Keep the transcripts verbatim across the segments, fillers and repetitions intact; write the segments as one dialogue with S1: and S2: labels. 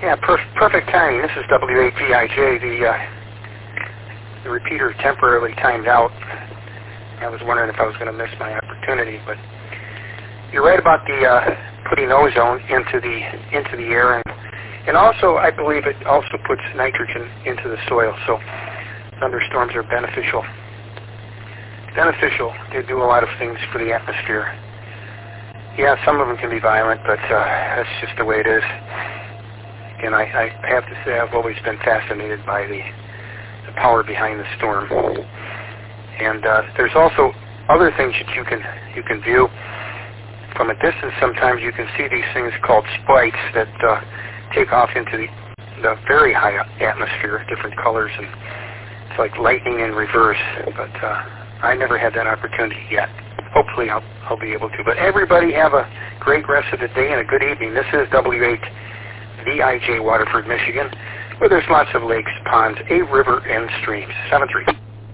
S1: Yeah, per perfect timing. This is W eight V I J. The, uh, the repeater temporarily timed out. I was wondering if I was going to miss my opportunity, but you're right about the uh, putting ozone into the into the air, and and also I believe it also puts nitrogen into the soil. So thunderstorms are beneficial. Beneficial. They do a lot of things for the atmosphere. Yeah, some of them can be violent, but uh, that's just the way it is. And I, I have to say I've always been fascinated by the, the power behind the storm. And uh, there's also other things that you can you can view from a distance. Sometimes you can see these things called spikes that uh, take off into the, the very high atmosphere, different colors, and it's like lightning in reverse. But uh, I never had that opportunity yet. Hopefully I'll, I'll be able to. But everybody have a great rest of the day and a good evening. This is W eight V I J, Waterford, Michigan, where there's lots of lakes, ponds, a river, and streams. seven three.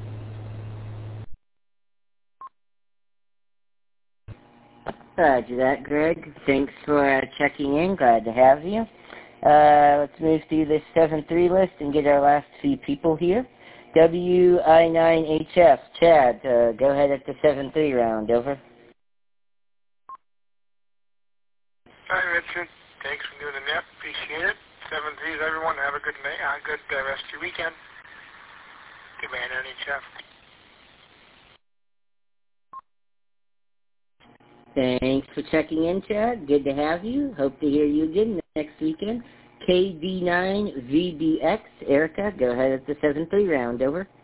S2: Roger that, Greg. Thanks for uh, checking in. Glad to have you. Uh, let's move through this seven three list and get our last few people here. W I nine H F, Chad, uh, go ahead at the seven three round. Over.
S3: Hi, Richard. Thanks for doing the net. Appreciate it. seven threes, everyone. Have a good night. Uh, good uh, rest of your weekend. Good man, N H F.
S2: Thanks for checking in, Chad. Good to have you. Hope to hear you again next weekend. K D nine V B X, Erica, go ahead at the seven three round. Over.